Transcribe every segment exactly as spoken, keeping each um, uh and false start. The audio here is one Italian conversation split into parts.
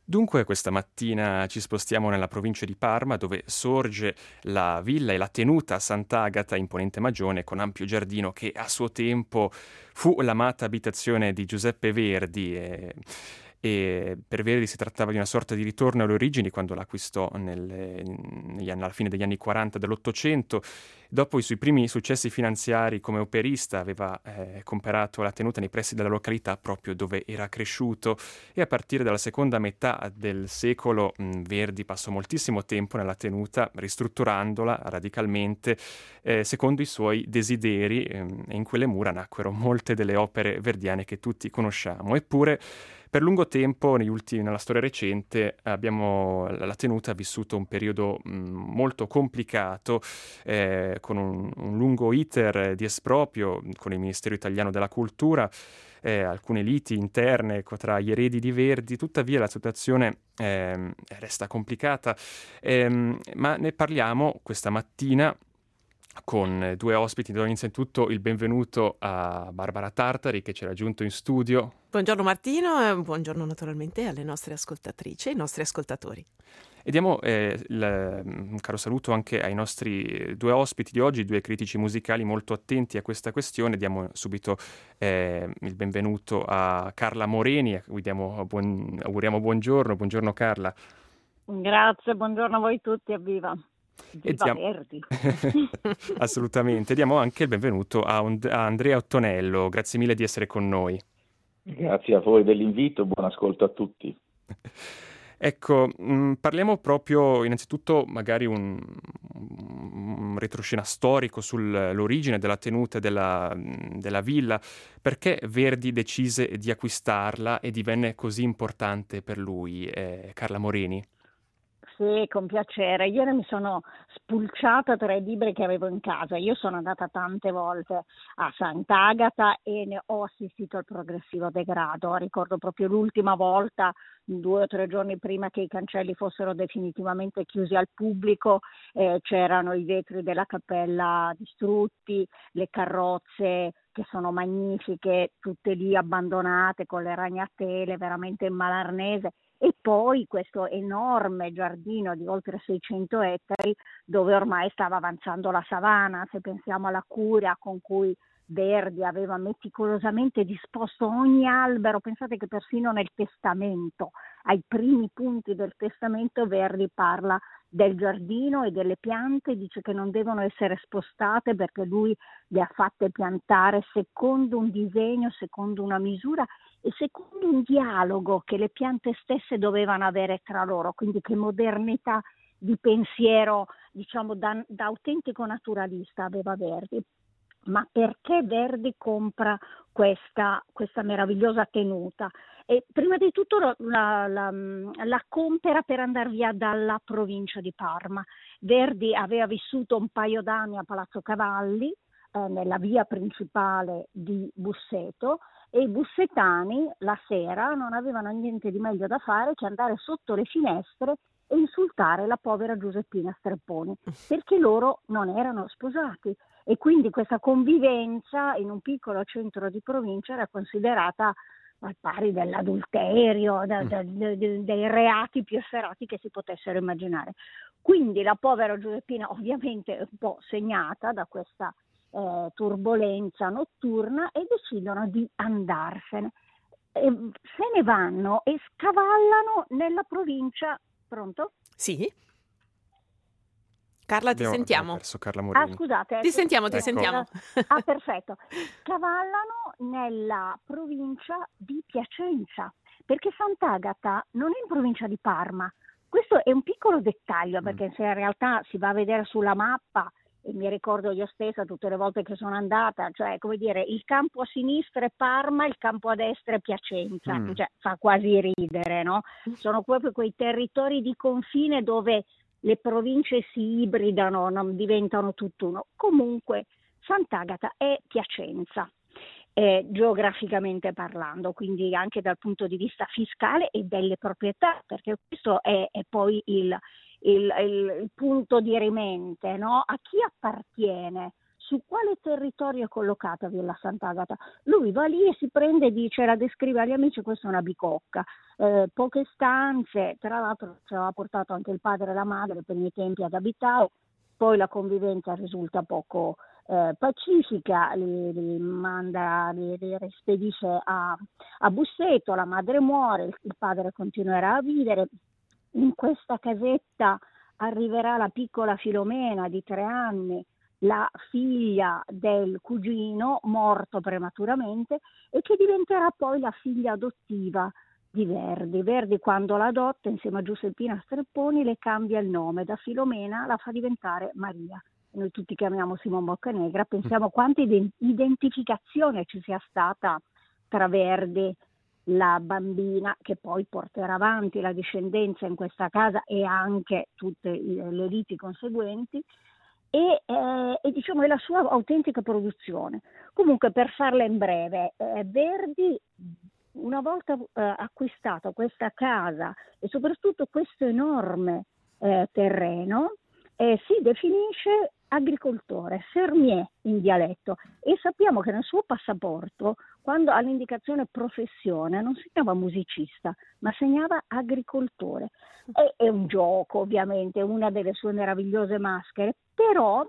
Dunque questa mattina ci spostiamo nella provincia di Parma dove sorge la villa e la tenuta Sant'Agata in Ponente Magione con ampio giardino che a suo tempo fu l'amata abitazione di Giuseppe Verdi e, e per Verdi si trattava di una sorta di ritorno alle origini quando l'acquistò nelle- negli anni- alla fine degli anni quaranta dell'Ottocento. Dopo i suoi primi successi finanziari come operista aveva eh, comprato la tenuta nei pressi della località proprio dove era cresciuto e a partire dalla seconda metà del secolo mh, Verdi passò moltissimo tempo nella tenuta, ristrutturandola radicalmente eh, secondo i suoi desideri ehm, e in quelle mura nacquero molte delle opere verdiane che tutti conosciamo. Eppure per lungo tempo, negli ultimi, nella storia recente, abbiamo, la tenuta ha vissuto un periodo mh, molto complicato, eh, con un, un lungo iter di esproprio con il Ministero italiano della Cultura, eh, alcune liti interne ecco, tra gli eredi di Verdi. Tuttavia la situazione ehm, resta complicata, ehm, ma ne parliamo questa mattina con due ospiti. Do innanzitutto il benvenuto a Barbara Tartari che ci ha raggiunto in studio. Buongiorno Martino e buongiorno naturalmente alle nostre ascoltatrici e ai nostri ascoltatori. E diamo eh, il- un caro saluto anche ai nostri due ospiti di oggi, due critici musicali molto attenti a questa questione. Diamo subito eh, il benvenuto a Carla Moreni, a cui diamo buon- auguriamo buongiorno. Buongiorno Carla. Grazie, buongiorno a voi tutti e viva. E Viva diamo... Verdi. Assolutamente. Diamo anche il benvenuto a, Und- a Andrea Ottonello. Grazie mille di essere con noi. Grazie a voi dell'invito, buon ascolto a tutti. Ecco, mh, parliamo proprio innanzitutto magari un, un retroscena storico sull'origine della tenuta della, della villa, perché Verdi decise di acquistarla e divenne così importante per lui, eh, Carla Moreni. Sì, con piacere. Ieri mi sono spulciata tra i libri che avevo in casa. Io sono andata tante volte a Sant'Agata e ne ho assistito al progressivo degrado. Ricordo proprio l'ultima volta, due o tre giorni prima che i cancelli fossero definitivamente chiusi al pubblico, eh, c'erano i vetri della cappella distrutti, le carrozze che sono magnifiche, tutte lì abbandonate con le ragnatele, veramente in malarnese. E poi questo enorme giardino di oltre seicento ettari dove ormai stava avanzando la savana. Se pensiamo alla cura con cui Verdi aveva meticolosamente disposto ogni albero, pensate che persino nel testamento, ai primi punti del testamento, Verdi parla del giardino e delle piante, dice che non devono essere spostate perché lui le ha fatte piantare secondo un disegno, secondo una misura e secondo un dialogo che le piante stesse dovevano avere tra loro, quindi che modernità di pensiero, diciamo, da, da autentico naturalista aveva Verdi. Ma perché Verdi compra questa, questa meravigliosa tenuta? E prima di tutto la, la, la compra per andare via dalla provincia di Parma. Verdi aveva vissuto un paio d'anni a Palazzo Cavalli, eh, nella via principale di Busseto, e i bussetani la sera non avevano niente di meglio da fare che andare sotto le finestre e insultare la povera Giuseppina Strepponi, perché loro non erano sposati e quindi questa convivenza in un piccolo centro di provincia era considerata al pari dell'adulterio, de, de, de, dei reati più efferati che si potessero immaginare. Quindi la povera Giuseppina, ovviamente un po' segnata da questa eh, turbolenza notturna, e decidono di andarsene. E se ne vanno e scavallano nella provincia. Pronto? Sì? Carla, ti Abbiamo, abbiamo sentiamo. perso Carla Ah, Moreni. scusate. Ti sentiamo, ti Ecco. sentiamo. Ah, perfetto. Scavallano nella provincia di Piacenza, perché Sant'Agata non è in provincia di Parma. Questo è un piccolo dettaglio, perché se in realtà si va a vedere sulla mappa, e mi ricordo io stessa tutte le volte che sono andata, cioè come dire, il campo a sinistra è Parma, il campo a destra è Piacenza, Mm. cioè fa quasi ridere, no? Sono proprio quei territori di confine dove le province si ibridano, non diventano tutt'uno. Comunque Sant'Agata è Piacenza, eh, geograficamente parlando, quindi anche dal punto di vista fiscale e delle proprietà, perché questo è, è poi il, il, il, il punto dirimente, no? A chi appartiene su quale territorio è collocata Villa Sant'Agata. Lui va lì e si prende e dice, la descrive agli amici, questa è una bicocca, eh, poche stanze, tra l'altro ci aveva portato anche il padre e la madre per i tempi ad abitare, poi la convivenza risulta poco eh, pacifica, li, li manda, li, li rispedisce a, a Busseto, la madre muore, il, il padre continuerà a vivere. In questa casetta arriverà la piccola Filomena di tre anni, la figlia del cugino morto prematuramente e che diventerà poi la figlia adottiva di Verdi. Verdi, quando la adotta insieme a Giuseppina Strepponi, le cambia il nome, da Filomena la fa diventare Maria. Noi tutti chiamiamo Simon Boccanegra, pensiamo quanta identificazione ci sia stata tra Verdi, la bambina che poi porterà avanti la discendenza in questa casa e anche tutte le liti conseguenti, e, eh, e diciamo è la sua autentica produzione. Comunque, per farla in breve, eh, Verdi, una volta eh, acquistato questa casa e soprattutto questo enorme eh, terreno, eh, si definisce agricoltore, fermier in dialetto, e sappiamo che nel suo passaporto, quando all'indicazione professione, non segnava musicista, ma segnava agricoltore. È, è un gioco, ovviamente, una delle sue meravigliose maschere, però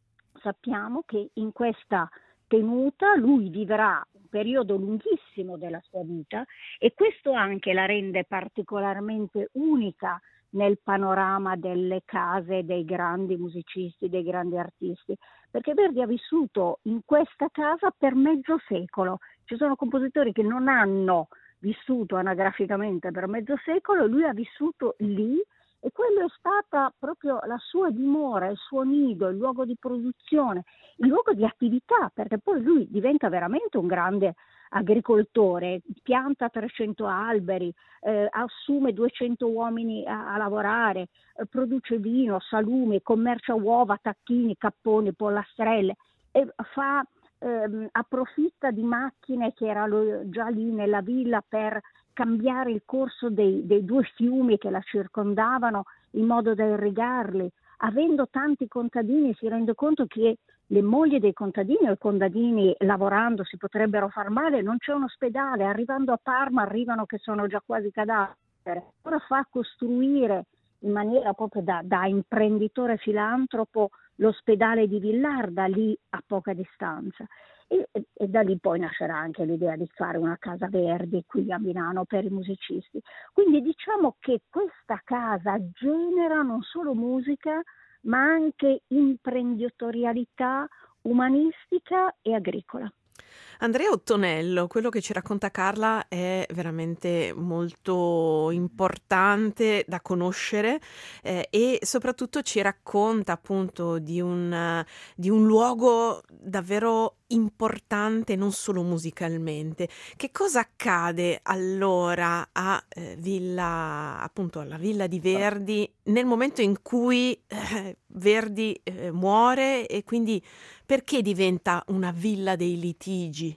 sappiamo che in questa tenuta lui vivrà un periodo lunghissimo della sua vita, e questo anche la rende particolarmente unica nel panorama delle case dei grandi musicisti, dei grandi artisti, perché Verdi ha vissuto in questa casa per mezzo secolo. Ci sono compositori che non hanno vissuto anagraficamente per mezzo secolo, lui ha vissuto lì, e quello è stata proprio la sua dimora, il suo nido, il luogo di produzione, il luogo di attività, perché poi lui diventa veramente un grande agricoltore, pianta trecento alberi, eh, assume duecento uomini a, a lavorare, eh, produce vino, salumi, commercia uova, tacchini, capponi, pollastrelle, e fa, ehm, approfitta di macchine che erano già lì nella villa per cambiare il corso dei, dei due fiumi che la circondavano in modo da irrigarli. Avendo tanti contadini si rende conto che le mogli dei contadini o i contadini lavorando si potrebbero far male, non c'è un ospedale, arrivando a Parma arrivano che sono già quasi cadaveri. Ora fa costruire in maniera proprio da, da imprenditore filantropo l'ospedale di Villarda, lì a poca distanza. E, e, e da lì poi nascerà anche l'idea di fare una casa Verdi qui a Milano per i musicisti. Quindi diciamo che questa casa genera non solo musica, ma anche imprenditorialità umanistica e agricola. Andrea Ottonello, quello che ci racconta Carla è veramente molto importante da conoscere, eh, e soprattutto ci racconta appunto di un, di un luogo davvero importante non solo musicalmente. Che cosa accade allora a eh, Villa, appunto alla Villa di Verdi nel momento in cui eh, Verdi eh, muore, e quindi perché diventa una villa dei litigi?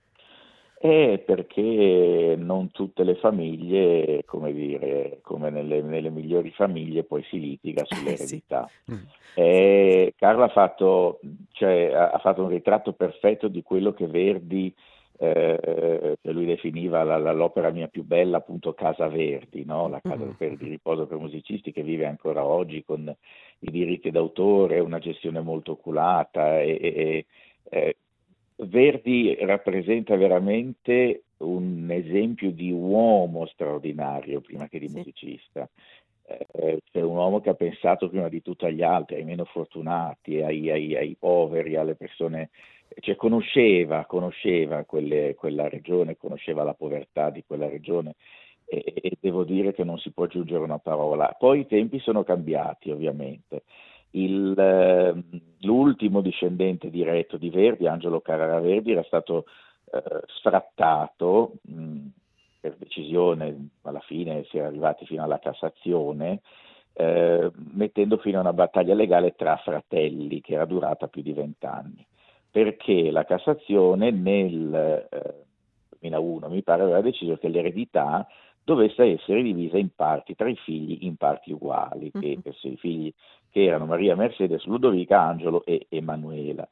È perché non tutte le famiglie, come dire, come nelle, nelle migliori famiglie, poi si litiga sull'eredità. Sì. Mm. E Carla ha fatto, cioè, ha fatto un ritratto perfetto di quello che Verdi, eh, che lui definiva la, la, l'opera mia più bella, appunto Casa Verdi, no? La casa Mm. per, di riposo per musicisti, che vive ancora oggi con i diritti d'autore, una gestione molto oculata. E, e, e, Verdi rappresenta veramente un esempio di uomo straordinario prima che di Sì. musicista. Eh, c'è un uomo che ha pensato prima di tutto agli altri, ai meno fortunati, ai, ai, ai poveri, alle persone, cioè conosceva, conosceva quelle, quella regione, conosceva la povertà di quella regione, e, e devo dire che non si può aggiungere una parola. Poi i tempi sono cambiati, ovviamente. Il, eh, l'ultimo discendente diretto di Verdi, Angelo Carrara Verdi, era stato eh, sfrattato mh, per decisione, alla fine si è arrivati fino alla Cassazione, eh, mettendo fine a una battaglia legale tra fratelli che era durata più di vent'anni, perché la Cassazione nel eh, duemilauno mi pare aveva deciso che l'eredità dovesse essere divisa in parti tra i figli in parti uguali, che, che i figli che erano Maria Mercedes, Ludovica, Angelo e Emanuela.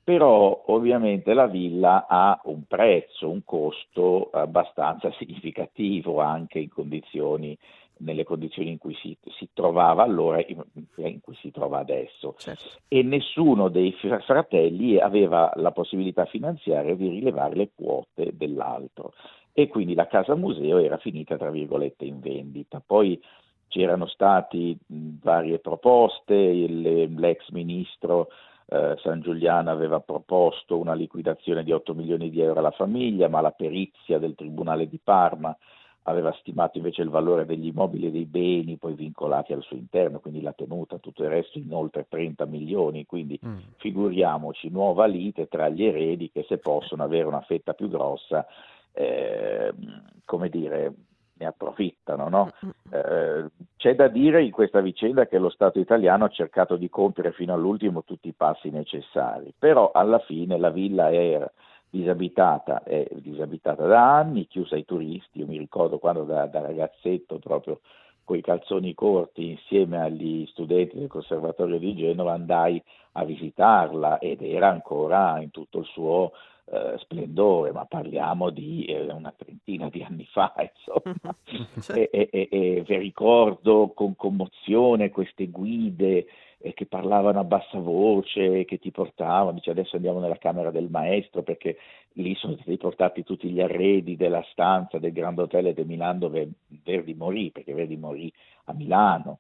però ovviamente la villa ha un prezzo, un costo abbastanza significativo anche in condizioni, nelle condizioni in cui si, si trovava allora e in, in cui si trova adesso. Certo. E nessuno dei fr- fratelli aveva la possibilità finanziaria di rilevare le quote dell'altro e quindi la casa museo era finita tra virgolette in vendita. Poi c'erano stati mh, varie proposte, il, l'ex ministro eh, San Giuliano aveva proposto una liquidazione di otto milioni di euro alla famiglia, ma la perizia del Tribunale di Parma aveva stimato invece il valore degli immobili e dei beni poi vincolati al suo interno, quindi la tenuta, tutto il resto in oltre trenta milioni, quindi Mm. figuriamoci, nuova lite tra gli eredi che se possono avere una fetta più grossa, eh, come dire, ne approfittano, no? Eh, c'è da dire in questa vicenda che lo Stato italiano ha cercato di compiere fino all'ultimo tutti i passi necessari, però alla fine la villa era disabitata, è disabitata da anni, chiusa ai turisti. Io mi ricordo quando da, da ragazzetto proprio con i calzoni corti insieme agli studenti del Conservatorio di Genova andai a visitarla ed era ancora in tutto il suo eh, splendore, ma parliamo di eh, una trentina di anni fa, insomma. E, e, e, e vi ricordo con commozione queste guide eh, che parlavano a bassa voce, che ti portavano, dice adesso andiamo nella camera del maestro perché lì sono stati portati tutti gli arredi della stanza del Grand Hotel di Milano dove Verdi morì, perché Verdi morì a Milano.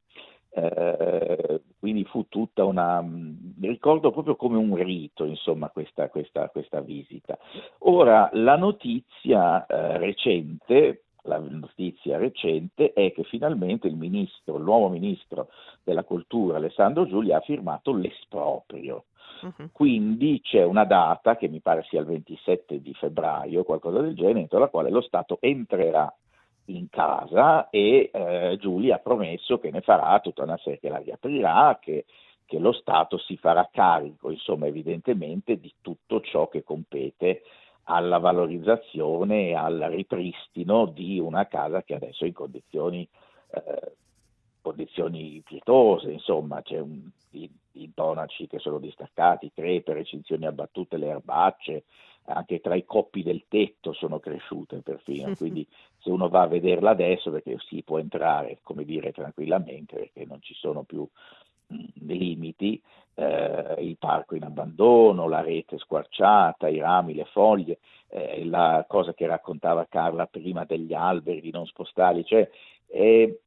Eh, quindi fu tutta una, mi ricordo proprio come un rito, insomma, questa, questa, questa visita. Ora, la notizia eh, recente, la notizia recente è che finalmente il ministro, il nuovo ministro della cultura, Alessandro Giulia, ha firmato l'esproprio. Uh-huh. Quindi c'è una data, che mi pare sia il ventisette di febbraio, qualcosa del genere, entro la quale lo Stato entrerà in casa e eh, Giulia ha promesso che ne farà tutta una serie, che la riaprirà, che, che lo Stato si farà carico, insomma, evidentemente di tutto ciò che compete alla valorizzazione e al ripristino di una casa che adesso è in condizioni, eh, condizioni pietose, insomma, c'è un, i, i tonaci che sono distaccati, crepe, recinzioni abbattute, le erbacce, anche tra i coppi del tetto sono cresciute perfino, quindi se uno va a vederla adesso, perché si può entrare, come dire, tranquillamente, perché non ci sono più mh, limiti, eh, il parco in abbandono, la rete squarciata, i rami, le foglie, eh, la cosa che raccontava Carla prima degli alberi, di non spostarli, cioè eh,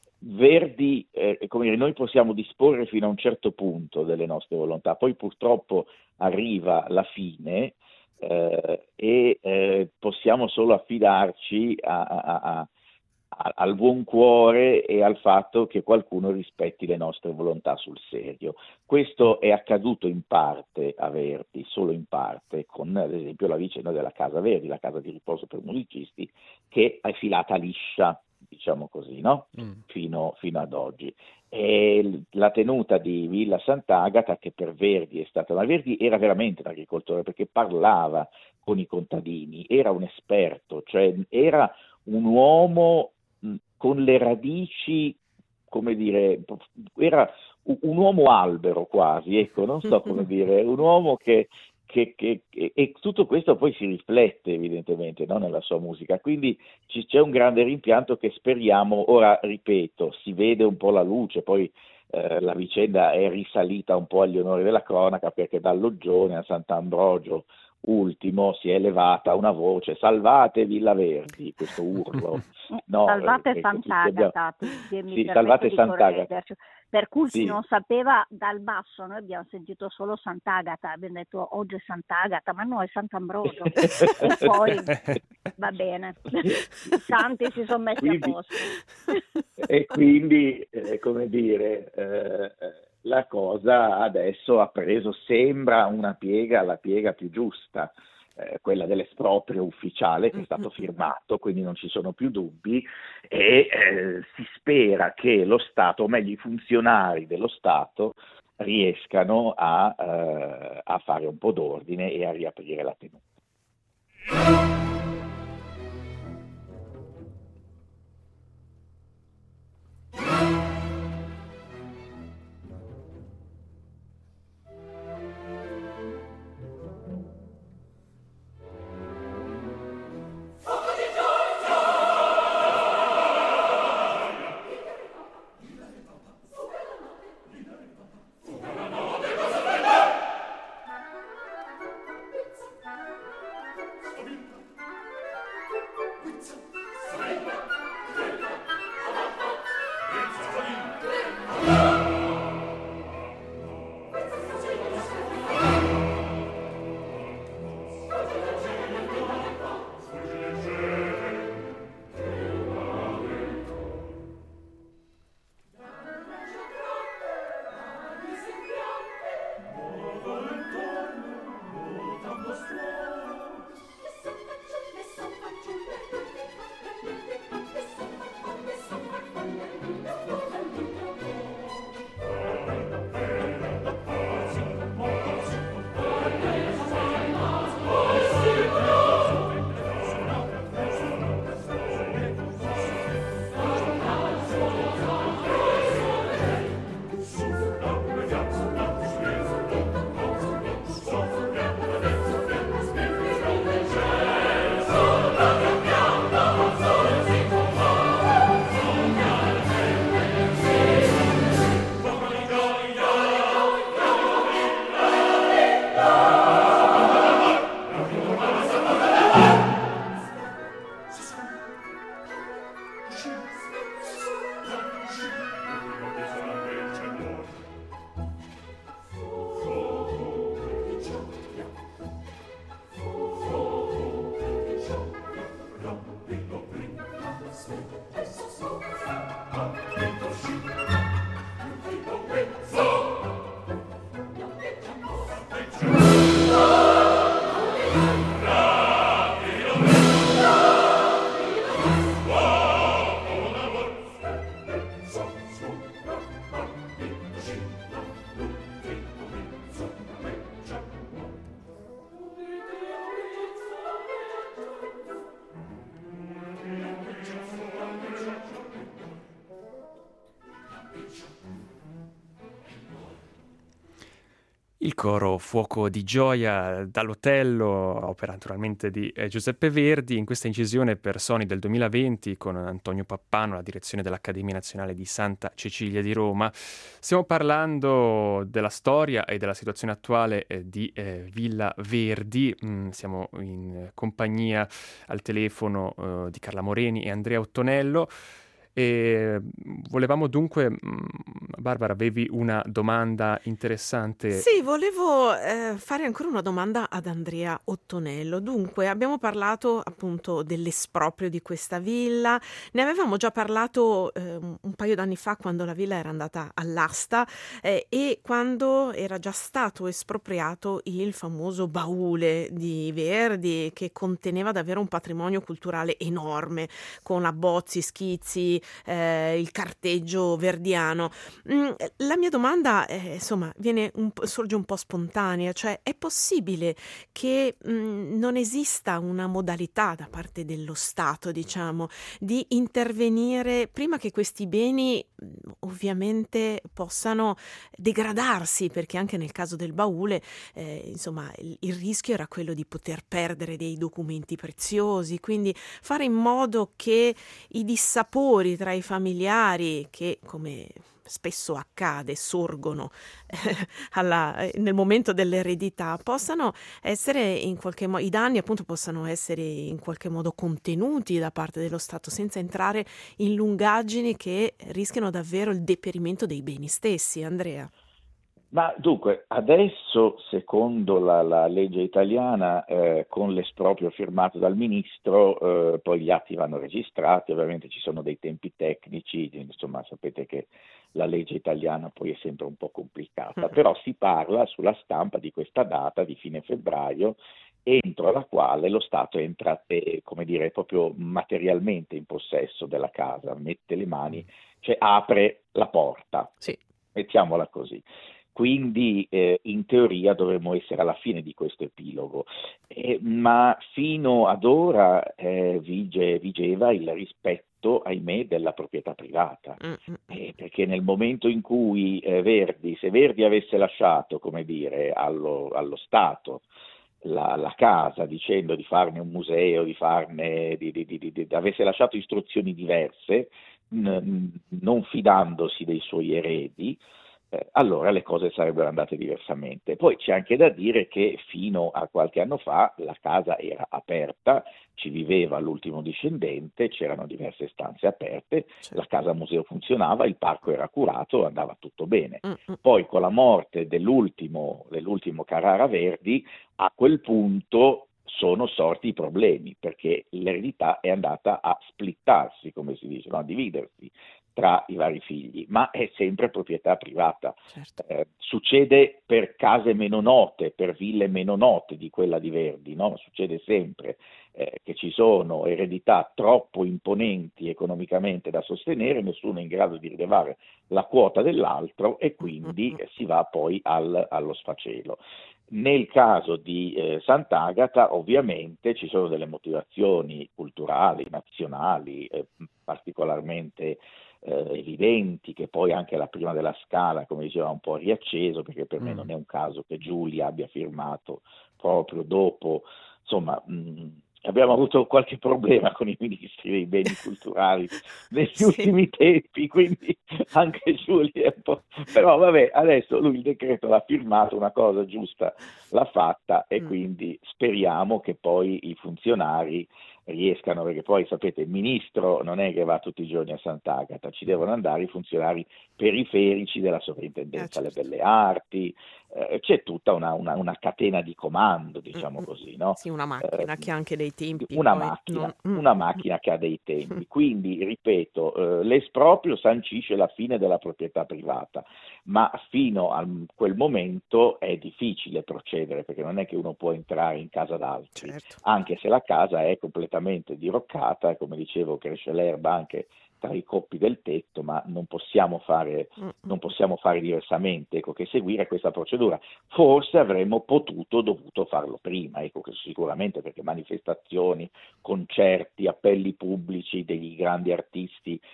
Verdi, eh, come dire, noi possiamo disporre fino a un certo punto delle nostre volontà, poi purtroppo arriva la fine eh, e eh, possiamo solo affidarci a, a, a, a, al buon cuore e al fatto che qualcuno rispetti le nostre volontà sul serio. Questo è accaduto in parte a Verdi, solo in parte, con ad esempio la vicenda della Casa Verdi, la casa di riposo per musicisti, che è filata liscia, diciamo così, no? Mm. Fino, fino ad oggi. E la tenuta di Villa Sant'Agata, che per Verdi è stata, ma Verdi era veramente un agricoltore perché parlava con i contadini, era un esperto, cioè era un uomo mh, con le radici, come dire, era un, un uomo albero quasi, ecco, non so come dire, un uomo che Che, che, che, e tutto questo poi si riflette evidentemente, no, nella sua musica, quindi ci, c'è un grande rimpianto che speriamo, ora ripeto, si vede un po' la luce, poi eh, la vicenda è risalita un po' agli onori della cronaca perché dal Loggione a Sant'Ambrogio ultimo si è elevata una voce: salvate Villa Verdi, questo urlo. No, salvate eh, Sant'Agata, abbiamo... sì, salvate Sant'Agata. Per cui sì. si non sapeva dal basso, noi abbiamo sentito solo Sant'Agata, abbiamo detto oggi è Sant'Agata, ma no, è Sant'Ambrogio. E poi va bene, i santi si sono messi quindi, a posto. E quindi, eh, come dire, eh, la cosa adesso ha preso, sembra una piega, la piega più giusta, eh, quella dell'esproprio ufficiale che è stato firmato, quindi non ci sono più dubbi e eh, si spera che lo Stato, o meglio i funzionari dello Stato, riescano a, eh, a fare un po' d'ordine e a riaprire la tenuta. Il coro Fuoco di gioia dall'Otello, opera naturalmente di eh, Giuseppe Verdi, in questa incisione per Sony del duemilaventi con Antonio Pappano, la direzione dell'Accademia Nazionale di Santa Cecilia di Roma. Stiamo parlando della storia e della situazione attuale eh, di eh, Villa Verdi. Mm, siamo in compagnia al telefono eh, di Carla Moreni e Andrea Ottonello. E volevamo dunque, mh, Barbara, avevi una domanda interessante. Sì, volevo eh, fare ancora una domanda ad Andrea Ottonello. Dunque, abbiamo parlato appunto dell'esproprio di questa villa, ne avevamo già parlato eh, un un paio d'anni fa quando la villa era andata all'asta eh, e quando era già stato espropriato il famoso baule di Verdi che conteneva davvero un patrimonio culturale enorme con abbozzi, schizzi, eh, il carteggio verdiano. Mm, la mia domanda eh, insomma viene un po', sorge un po' spontanea, cioè è possibile che mm, non esista una modalità da parte dello Stato, diciamo, di intervenire prima che questi beni mm, ovviamente possano degradarsi, perché anche nel caso del baule eh, insomma il, il rischio era quello di poter perdere dei documenti preziosi, quindi fare in modo che i dissapori tra i familiari che, come spesso accade, sorgono eh, alla- eh, nel momento dell'eredità, possano essere in qualche modo, i danni appunto possano essere in qualche modo contenuti da parte dello Stato senza entrare in lungaggini che rischiano davvero il deperimento dei beni stessi. Andrea. Ma dunque, adesso, secondo la, la legge italiana, eh, con l'esproprio firmato dal ministro, eh, poi gli atti vanno registrati, ovviamente ci sono dei tempi tecnici, insomma sapete che la legge italiana poi è sempre un po' complicata, però si parla sulla stampa di questa data di fine febbraio, entro la quale lo Stato entra, eh, come dire, proprio materialmente in possesso della casa, mette le mani, cioè apre la porta, Sì. mettiamola così. Quindi eh, in teoria dovremmo essere alla fine di questo epilogo, eh, ma fino ad ora eh, vige, vigeva il rispetto, ahimè, della proprietà privata, Mm, mm, eh, perché nel momento in cui eh, Verdi, se Verdi avesse lasciato, come dire, allo, allo Stato la, la casa dicendo di farne un museo, di farne, di, di, di, di, di- avesse lasciato istruzioni diverse, n- non fidandosi dei suoi eredi, eh, allora le cose sarebbero andate diversamente. Poi c'è anche da dire che fino a qualche anno fa la casa era aperta, ci viveva l'ultimo discendente, c'erano diverse stanze aperte, certo. la casa museo funzionava, il parco era curato, andava tutto bene. Mm, mm. Poi con la morte dell'ultimo, dell'ultimo Carrara Verdi, a quel punto sono sorti i problemi, perché l'eredità è andata a splittarsi, come si dice, no? A dividersi tra i vari figli, ma è sempre proprietà privata. Certo. Eh, succede per case meno note, per ville meno note di quella di Verdi, no? Succede sempre eh, che ci sono eredità troppo imponenti economicamente da sostenere, nessuno è in grado di rilevare la quota dell'altro e quindi eh, si va poi al, allo sfacelo. Nel caso di eh, Sant'Agata ovviamente ci sono delle motivazioni culturali, nazionali, eh, particolarmente eh, evidenti, che poi anche la prima della Scala, come diceva, un po' riacceso, perché per me Mm. non è un caso che Giulia abbia firmato proprio dopo, insomma, mh, abbiamo avuto qualche problema con i ministri dei beni culturali negli Sì. ultimi tempi, quindi anche Giulia è un po'... Però vabbè, adesso lui il decreto l'ha firmato, una cosa giusta l'ha fatta e Mm. quindi speriamo che poi i funzionari riescano, perché poi sapete il ministro non è che va tutti i giorni a Sant'Agata, ci devono andare i funzionari periferici della sovrintendenza Eh, alle certo. belle arti, eh, c'è tutta una, una, una catena di comando, diciamo Mm, mm. così, no? Sì, una Eh, macchina che ha anche dei tempi una poi macchina, non... Mm, una mm, macchina che ha dei mm. tempi, quindi ripeto, eh, l'esproprio sancisce la fine della proprietà privata, ma fino a quel momento è difficile procedere perché non è che uno può entrare in casa d'altri, Certo. anche se la casa è completamente diroccata, come dicevo cresce l'erba anche tra i coppi del tetto, ma non possiamo fare, Mm, mm. non possiamo fare diversamente ecco, che seguire questa procedura. Forse avremmo potuto, dovuto farlo prima, ecco, che sicuramente perché manifestazioni, concerti, appelli pubblici degli grandi artisti per salvare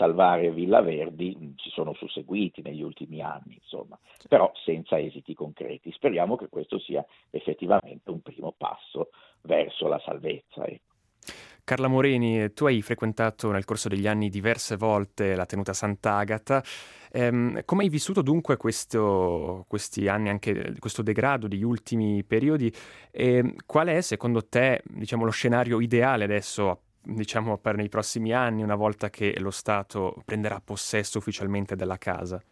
salvare Villa Verdi ci sono susseguiti negli ultimi anni, insomma, però senza esiti concreti. Speriamo che questo sia effettivamente un primo passo verso la salvezza. Ecco. Carla Moreni, tu hai frequentato nel corso degli anni diverse volte la tenuta Sant'Agata. Ehm, come hai vissuto dunque questo, questi anni, anche questo degrado degli ultimi periodi? E qual è secondo te, diciamo, lo scenario ideale adesso, diciamo, per nei prossimi anni, una volta che lo Stato prenderà possesso ufficialmente della casa?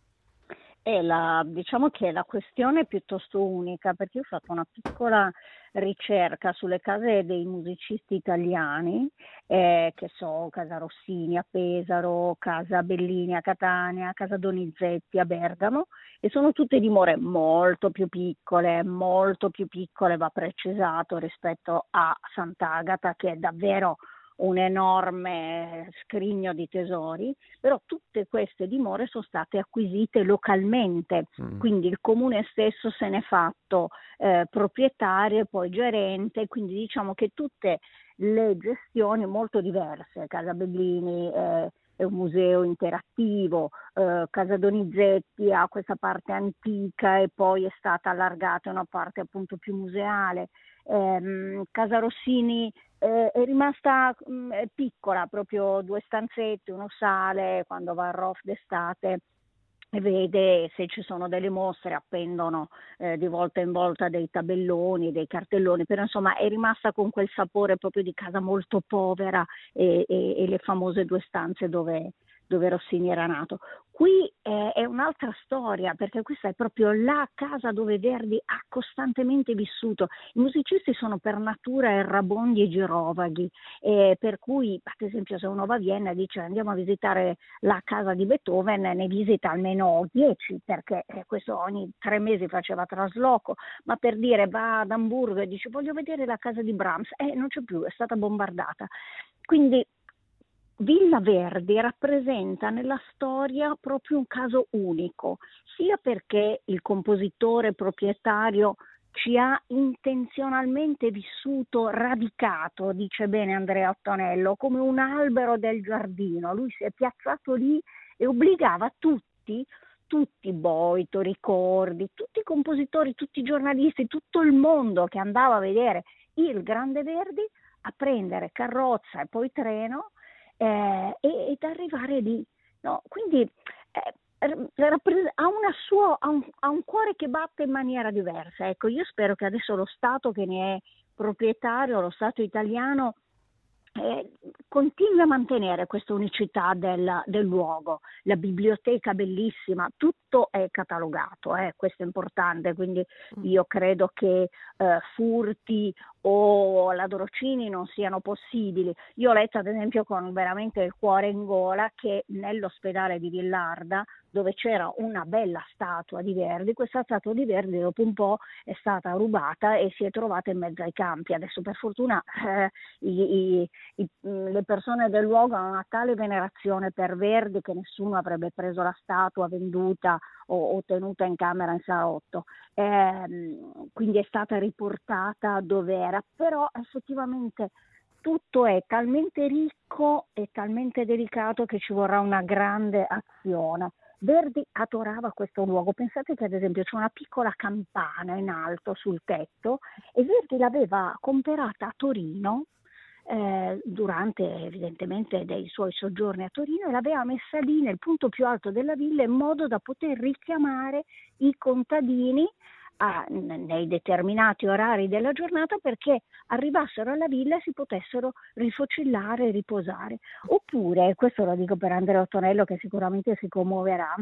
E la, diciamo che la questione è piuttosto unica, perché io ho fatto una piccola ricerca sulle case dei musicisti italiani, eh, che so, Casa Rossini a Pesaro, Casa Bellini a Catania, Casa Donizetti a Bergamo, e sono tutte dimore molto più piccole, molto più piccole, va precisato, rispetto a Sant'Agata, che è davvero un enorme scrigno di tesori, però tutte queste dimore sono state acquisite localmente, mm. quindi il comune stesso se n'è fatto eh, proprietario e poi gerente, quindi diciamo che tutte le gestioni molto diverse. Casa Bellini eh, è un museo interattivo, eh, Casa Donizetti ha questa parte antica e poi è stata allargata una parte appunto più museale. Eh, Casa Rossini eh, è rimasta mh, piccola, proprio due stanzette, uno sale, quando va al R O F d'estate e vede se ci sono delle mostre, appendono eh, di volta in volta dei tabelloni, dei cartelloni, però insomma è rimasta con quel sapore proprio di casa molto povera e, e, e le famose due stanze dove, dove Rossini era nato. Qui eh, è un'altra storia, perché questa è proprio la casa dove Verdi ha costantemente vissuto. I musicisti sono per natura errabondi e girovaghi, eh, per cui ad esempio se uno va a Vienna e dice andiamo a visitare la casa di Beethoven, ne visita almeno dieci, perché eh, questo ogni tre mesi faceva trasloco, ma per dire va ad Amburgo e dice voglio vedere la casa di Brahms, eh, non c'è più, è stata bombardata. Quindi Villa Verdi rappresenta nella storia proprio un caso unico, sia perché il compositore proprietario ci ha intenzionalmente vissuto radicato, dice bene Andrea Ottonello, come un albero del giardino. Lui si è piazzato lì e obbligava tutti, tutti Boito, Ricordi, tutti i compositori, tutti i giornalisti, tutto il mondo che andava a vedere il Grande Verdi a prendere carrozza e poi treno Eh, ed arrivare lì, no? Quindi eh, ha, una suo, ha, un, ha un cuore che batte in maniera diversa. Ecco, io spero che adesso lo Stato che ne è proprietario, lo Stato italiano, eh, continui a mantenere questa unicità del, del luogo. La biblioteca bellissima, tutto è catalogato, eh, questo è importante, quindi io credo che eh, furti o ladrocini non siano possibili. Io ho letto ad esempio con veramente il cuore in gola che nell'ospedale di Villarda, dove c'era una bella statua di Verdi, questa statua di Verdi dopo un po' è stata rubata e si è trovata in mezzo ai campi. Adesso per fortuna eh, i, i, i, le persone del luogo hanno una tale venerazione per Verdi che nessuno avrebbe preso la statua venduta o, o tenuta in camera in salotto. Eh, quindi è stata riportata dove era, però effettivamente tutto è talmente ricco e talmente delicato che ci vorrà una grande azione. Verdi adorava questo luogo. Pensate che ad esempio c'è una piccola campana in alto sul tetto e Verdi l'aveva comprata a Torino eh, durante evidentemente dei suoi soggiorni a Torino e l'aveva messa lì nel punto più alto della villa in modo da poter richiamare i contadini a, nei determinati orari della giornata perché arrivassero alla villa e si potessero rifocillare e riposare. Oppure, questo lo dico per Andrea Ottonello che sicuramente si commuoverà,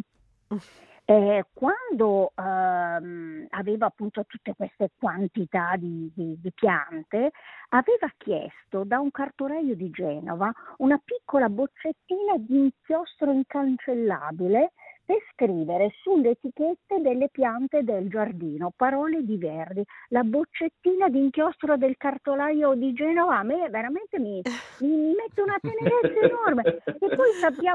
eh, quando ehm, aveva appunto tutte queste quantità di, di, di piante, aveva chiesto da un cartoraio di Genova una piccola boccettina di inchiostro incancellabile per scrivere sulle etichette delle piante del giardino parole di Verdi. La boccettina di inchiostro del cartolaio di Genova a me veramente mi, mi, mi mette una tenerezza enorme. E poi sappiamo il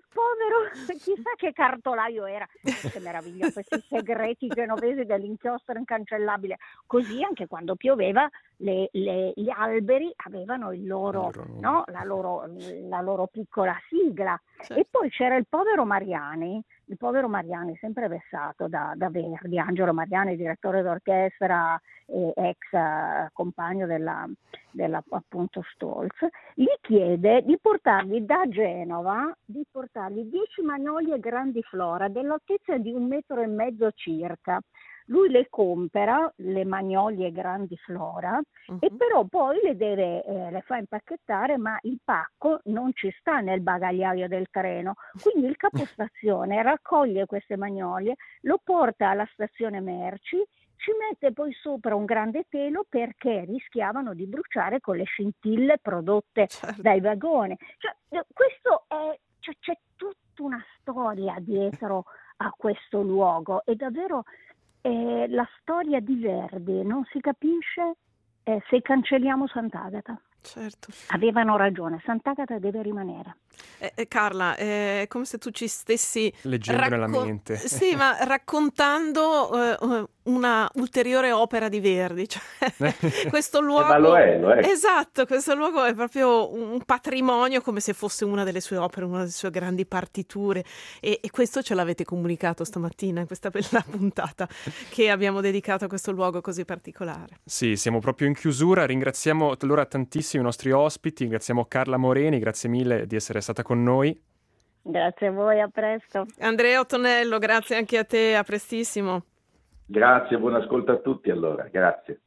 povero, chissà che cartolaio era, che meraviglia, questi segreti genovesi dell'inchiostro incancellabile. Così anche quando pioveva le, le, gli alberi avevano il loro, no? la, loro, la loro piccola sigla. Certo. E poi c'era il povero Mariani, il povero Mariani sempre vessato da, da Verdi, Angelo Mariani, direttore d'orchestra e ex uh, compagno della, della appunto Stolz, gli chiede di portargli da Genova, di portargli dieci magnolie grandiflora dell'altezza di un metro e mezzo circa. Lui le compera, le magnolie grandiflora, uh-huh. e però poi le deve, eh, le fa impacchettare, ma il pacco non ci sta nel bagagliaio del treno. Quindi il capostazione raccoglie queste magnolie, lo porta alla stazione merci, ci mette poi sopra un grande telo perché rischiavano di bruciare con le scintille prodotte certo. dai vagoni. Cioè, questo è, cioè, c'è tutta una storia dietro a questo luogo, è davvero eh, la storia di Verdi, non si capisce eh, se cancelliamo Sant'Agata. Certo. Avevano ragione, Sant'Agata deve rimanere. Eh, eh, Carla, è come se tu ci stessi leggendo racco- nella mente. Sì, ma raccontando eh, una ulteriore opera di Verdi, cioè questo luogo. Eh, ma lo è, lo è. Esatto, questo luogo è proprio un patrimonio, come se fosse una delle sue opere, una delle sue grandi partiture, e, e questo ce l'avete comunicato stamattina in questa bella puntata che abbiamo dedicato a questo luogo così particolare. Sì, siamo proprio in chiusura, ringraziamo allora tantissimo i nostri ospiti, ringraziamo Carla Moreni, grazie mille di essere stata con noi. Grazie a voi, a presto. Andrea Ottonello, grazie anche a te, a prestissimo. Grazie, buon ascolto a tutti allora, grazie.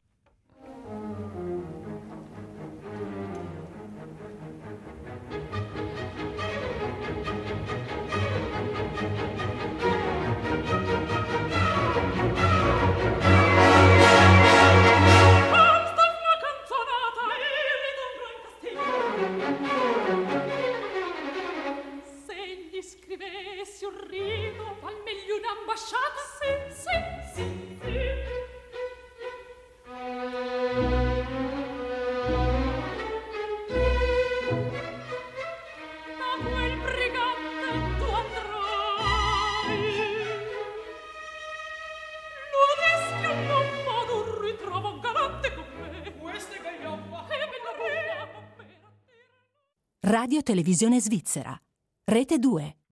Scrivessi un rigo, val meglio un'ambasciata, sì, sì, sì, sì. A quel brigante tu andrai. Non rischio non modo ritrovo un galante con me. Questa è gaglioffa, e me la buona. Radio Televisione Svizzera, Rete due.